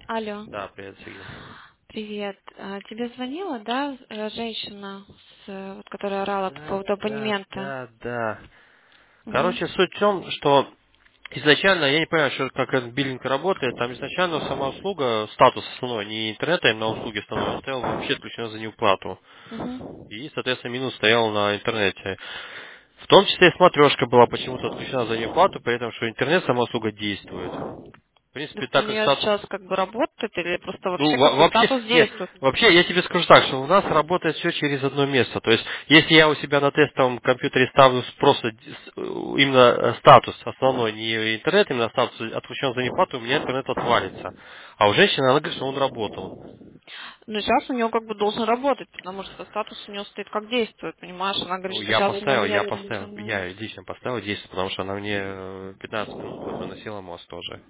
Алло. Да, привет, Сергей. Привет. Тебе звонила, да, женщина, вот, которая орала по Да, поводу да, абонемента? да, да. Угу. Короче, суть в том, что изначально, я не понимаю, что, как этот биллинг работает, там изначально сама услуга, статус основной, не интернета, а именно услуги основной, он стоял вообще отключен за неуплату. Угу. И, соответственно, минус стоял на интернете. В том числе и смотрешка была почему-то отключена за неуплату, при этом, что интернет, сама услуга действует. В принципе, Так у так как нее статус. сейчас как бы работает или просто Ну, вообще как бы вообще, статус нет, действует? вообще я тебе скажу так, что у нас работает все через одно место. То есть, если я у себя на тестовом компьютере ставлю просто именно статус основной, не интернет, именно статус отключен за неплату, у меня интернет отвалится. А у женщины, она говорит, что он работал. Ну, сейчас у нее как бы должен работать, потому что статус у нее стоит как действует, понимаешь? Она говорит, Ну, что сейчас у нее нет я разрешения. лично поставил 10, потому что она мне 15 минут вот выносила мост тоже.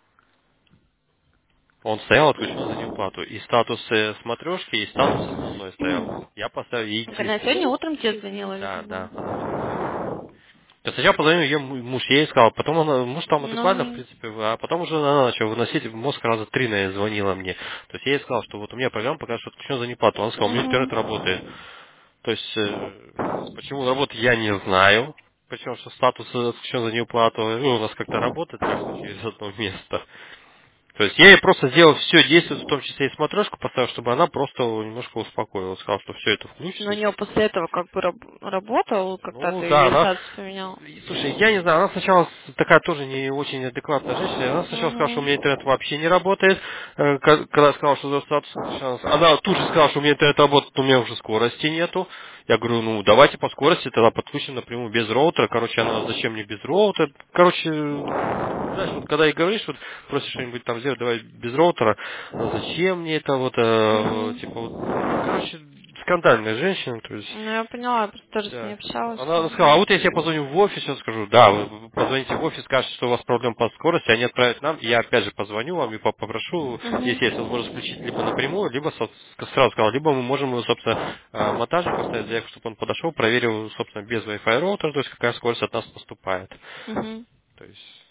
Он стоял отключен за неуплату. И статус смотрешки, и статус основной стоял. Я поставил ей Так она 10. сегодня утром тебе звонила, Да, видимо. да, она мне звонила. Я сначала позвонил ее муж, я ей сказал, потом она, муж там адекватно, в Ну, принципе, а потом уже она начала выносить, мозг раза три, наверное, звонила мне. То есть я ей сказал, что вот у меня программа пока что отключена за неплату. Он сказал, у меня интернет угу. работает. То есть, почему работает, я не знаю. Причем, что статус отключен за неуплату, ну, у нас как-то работает легко через одно место. То есть я ей просто сделал все действие, в том числе и смотрешку поставил, чтобы она просто немножко успокоилась, сказал, что все это Но у включится. нее после этого как бы работал, когда Ну ты да, ей она, статус поменял. слушай, я не знаю, она сначала такая тоже не очень адекватная женщина, она сначала сказала, что у меня Угу. интернет вообще не работает, когда я сказал, что за статус отключен. Она тут же сказала, что у меня интернет работает, но у меня уже скорости нету. Я говорю, ну давайте по скорости тогда подключим напрямую без роутера. Короче, она зачем мне без роутера? Короче, знаешь, вот когда ей говоришь, вот просишь что-нибудь там сделать, давай без роутера, зачем мне это вот, типа вот, ну, короче, скандальная женщина, то есть. Ну, я поняла, я просто тоже с ней Да. общалась. Она сказала, а вот если я позвоню в офис, я скажу, да, вы позвоните в офис, скажете, что у вас проблема по скорости, они отправят нам, и я опять же позвоню вам и попрошу, если есть возможность включить либо напрямую, либо сразу сказал, либо мы можем, собственно, монтажнику оставить заявку, чтобы он подошел, проверил, собственно, без Wi-Fi роутера, то есть какая скорость от нас поступает. Угу. То есть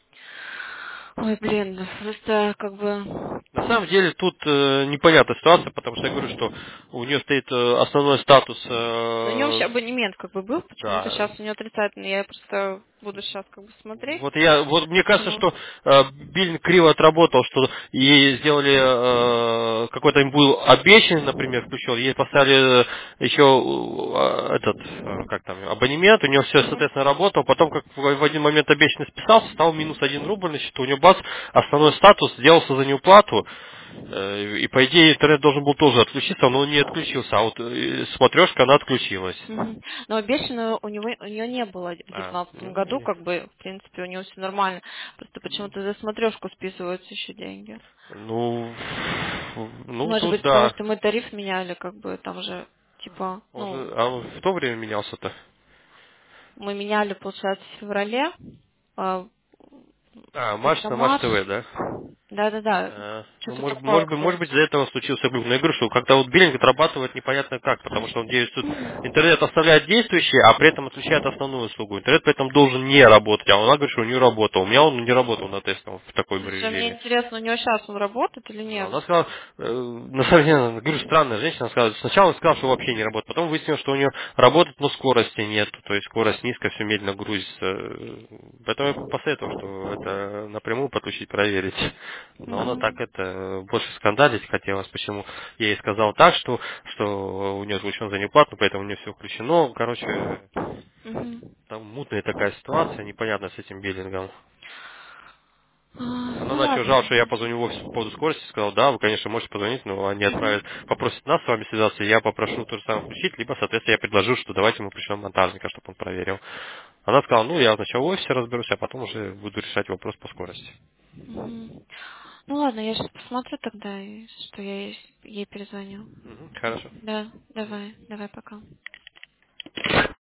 Ой, блин, да просто как бы... на самом деле тут непонятная ситуация, потому что я говорю, что у нее стоит основной статус, У нее вообще абонемент как бы был, почему-то да, сейчас у нее отрицательный. Я просто буду сейчас как бы смотреть. вот мне кажется, Вот. что биллинг криво отработал, что ей сделали какой-то им был обещанный, например, включен, ей поставили еще этот, как там, абонемент, у нее все, Угу. соответственно, работало, потом, как в один момент обещанный списался, стал минус 1 рубль на счету, у нее бац, основной статус сделался за неуплату, и по идее интернет должен был тоже отключиться, но он не отключился, а вот смотрешка, она отключилась. Мгм. Но обещанного у нее не было в А, 2019 ну, году, как бы, в принципе, у нее все нормально. Просто почему-то за смотрешку списываются еще деньги. ну, ну, Может тут быть, потому да. что мы тариф меняли, как бы, там же, типа, Он ну, же, а он в то время менялся-то? мы меняли, получается, в феврале, а, А, Марс как-то на Марс март. ТВ, да? Да-да-да, Ну, что-то такое, может быть, из-за этого случился глюк. Но я говорю, что когда вот биллинг отрабатывает непонятно как, потому что он действует, интернет оставляет действующий, а при этом отключает основную услугу. Интернет при этом должен не работать, а она говорит, что у нее работал. У меня он не работал на тестовом в таком Слушай, мне режиме. интересно, у нее сейчас он работает или Да, нет? она сказала, на самом деле, говорю, странная женщина, она сказала, сначала она сказала, что вообще не работает, потом выяснилось, что у нее работает, но скорости нет, то есть скорость низкая, все медленно грузится. Поэтому я посоветовал, что это напрямую подключить, проверить. Но она так Мгм. это больше скандалить хотелось, почему я ей сказал так, что у нее включен за неуплату, поэтому у нее все включено. Короче, Мгм. там мутная такая ситуация, непонятно с этим биллингом. Она Ну начала жаловаться, что я ладно. позвоню в офис по поводу скорости, сказал, да, вы, конечно, можете позвонить, но они отправят, попросят нас с вами связаться, я попрошу то же самое включить, либо, соответственно, я предложу, что давайте мы пришлем монтажника, чтобы он проверил. Она сказала, ну, я сначала в офисе разберусь, а потом уже буду решать вопрос по скорости. Мгм. Ну ладно, я сейчас посмотрю тогда, что я ей перезвоню. Мгм, хорошо. Да, давай, давай, пока.